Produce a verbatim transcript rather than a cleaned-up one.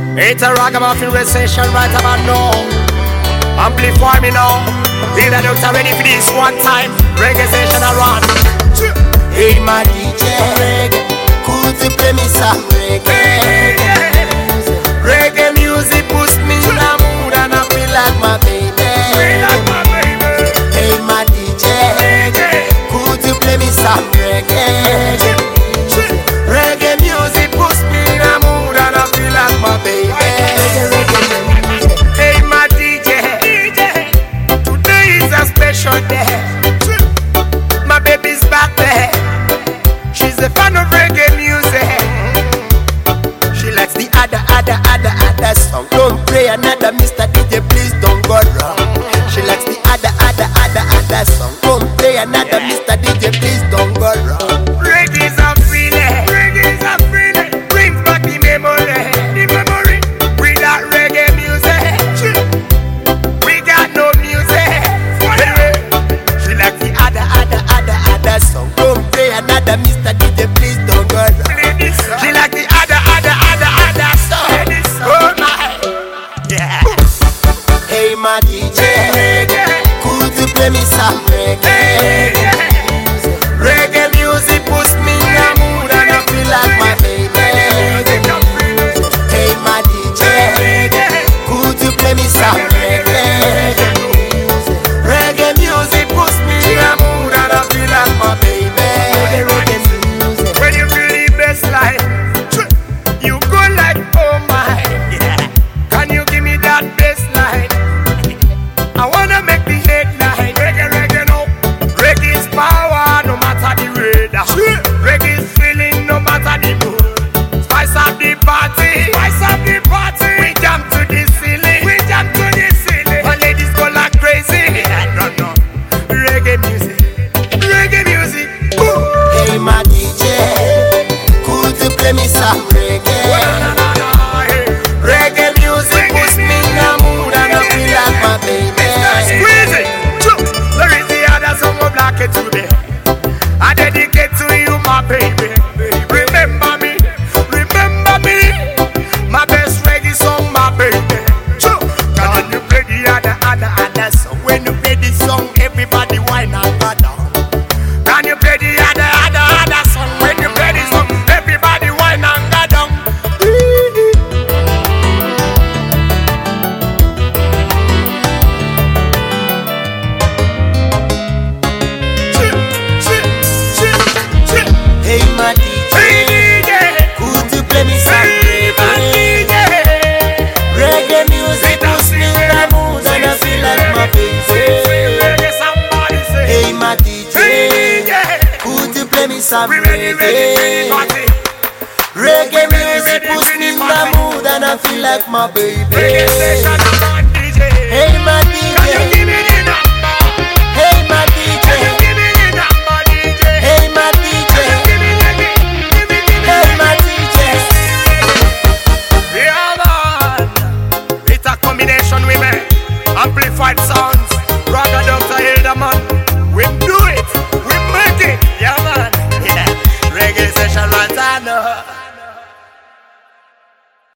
It's a ragamuffin recession right about now. Amplify me now. Feel that doctor ready for this one time. Reggae session around. Hey my D J, reggae, could you play me some reggae? Reggae music puts me in a mood and I feel like my baby. Hey my D J, could you play me some reggae? Reggae music puts me in a mood and I feel like my baby. Hey my D J, today is a special day. My baby's back there. She's a fan of reggae music. She likes the other, other, other, other song. Don't play another, Mister D J, please don't go wrong. She likes the other, other, other, other song. Don't play another, Mister D J, please don't go wrong. Reggae's a feeling, reggae's a feeling. Brings back the memory, the memory. Without reggae music, we got no music. She likes the other, other, other, other song. Don't play another, Mister D J, please don't go wrong. She like the other, other, other, other song. Oh my, yeah. Hey my D J, could you play me some reggae? Reggae music puts me in a mood and I feel like my baby. Hey my D J, could you play me some reggae? Reggae music puts me in a mood and I feel like my baby. When you feel the best life, you go like, oh my, yeah. Can you give me that best line? I wanna make the headline. Reggae, reggae, no. Reggae is power, no matter the weather. Reggae is feeling, no matter the mood. Spice up the party, spice up the party. We jump to the ceiling, we jump to the ceiling. All ladies go like crazy. I don't know. Reggae music, reggae music. Ooh. Hey my D J, could you play me some reggae? Reggae music puts me in a mood and I feel like my baby. Squeeze it. There is the other song of Black it today. I dedicate to you, my baby. Remember me, remember me. My best reggae song, my baby. Can you play the other, other, other song? When you play this song, everybody whine and go down. Can you play the other, other, other song? When you play this song, everybody whine and go down. Hey my D J, could you play me some reggae? Reggae music puts me in a mood and I feel like my baby. Hey my D J, could you play me some reggae? Reggae music puts me in the mood and I feel like my baby. Hey my D J.